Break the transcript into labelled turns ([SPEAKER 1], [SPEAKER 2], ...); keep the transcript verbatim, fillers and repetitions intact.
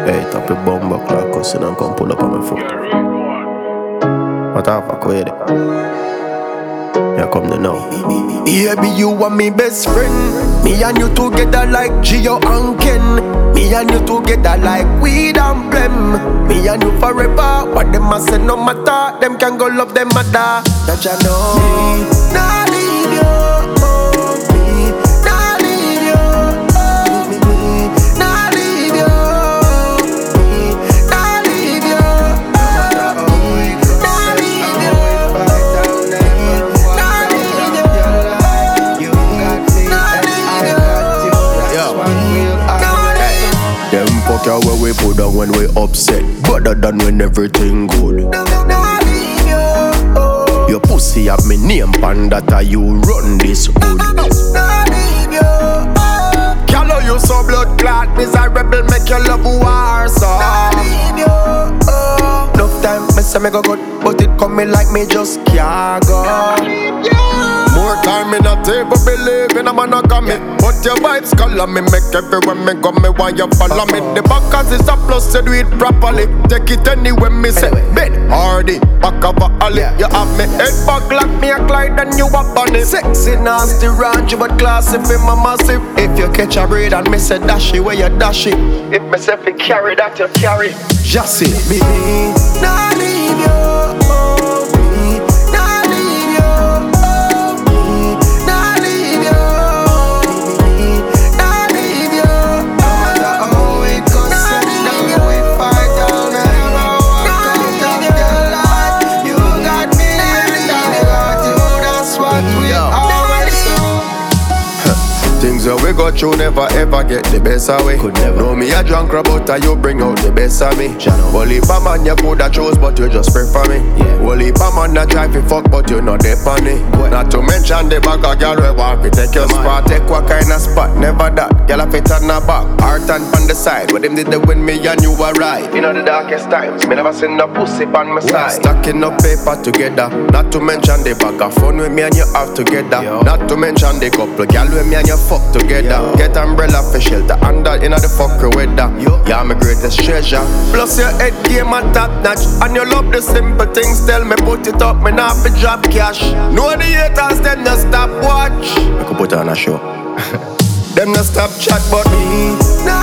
[SPEAKER 1] Hey, tap your bum back like cussing and come pull up on my foot. What the fuck with it? Here come the now.
[SPEAKER 2] Baby, you are me best friend. Me and you together like Gio and Ken. Me and you together like weed and blem. Me and you forever. What them a say no matter. Them can go love them mother. That you know. Me nah leave you. Oh, me nah leave you. Oh, me, me nah leave you. Me nah leave you. Oh, me nah leave you.
[SPEAKER 1] Fuck you where we put down when we upset. Better than when everything good. Your pussy have me name pan that are you run this hood.
[SPEAKER 2] Callow you so blood clot, miserable make your love war so. Enough time me say me go good, but it coming like me just can't go. More time in a table, believe in a man a commit. But your vibes color me, make everywhere me go, me why you follow me. The back cause it's a plus, so do it properly. Take it anywhere me say, bed hardy, back of a alley. You have me head back like me a Clyde and you a bunny. Sexy, nasty, raunchy, but classy for my massive. If you catch a breed and me say dashy, where you dash it. If me say fi carry that you carry. Just see me, nah leave you. Things that we go through never ever get the best of we.
[SPEAKER 1] Could never.
[SPEAKER 2] Know me a drunk but you bring out the best of me. Only a man you coulda chose but you just pray for me.
[SPEAKER 1] Yeah.
[SPEAKER 2] Only a man that try to fuck but you not there for me. Not to mention the bag of girl we want to take your spot. Take what kind of spot, never that. Girl a fit on the back, heart and on the side. What them did they win me and you were right. You know the darkest times, me never seen no pussy on my side. Stacking up paper together. Not to mention the bag of fun with me and you have together. Yo. Not to mention the couple girl with me and you fuck together. Yo. Get umbrella for shelter under in the fucker weather. Yo. You're my greatest treasure. Plus your head game a top notch. And you love the simple things. Tell me put it up, me not be drop cash. Know the haters, them no stop watch.
[SPEAKER 1] I could put on a show.
[SPEAKER 2] Them no stop chat but me